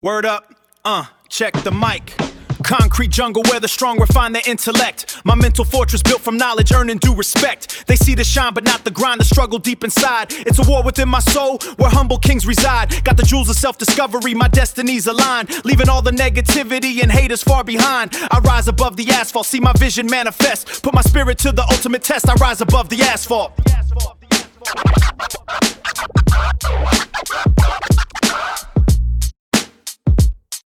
Word up, check the mic. Concrete jungle where the strong refine their intellect. My mental fortress built from knowledge, earning due respect. They see the shine but not the grind, the struggle deep inside. It's a war within my soul where humble kings reside. Got the jewels of self-discovery, my destinies aligned. Leaving all the negativity and haters far behind. I rise above the asphalt, see my vision manifest. Put my spirit to the ultimate test, I rise above the asphalt.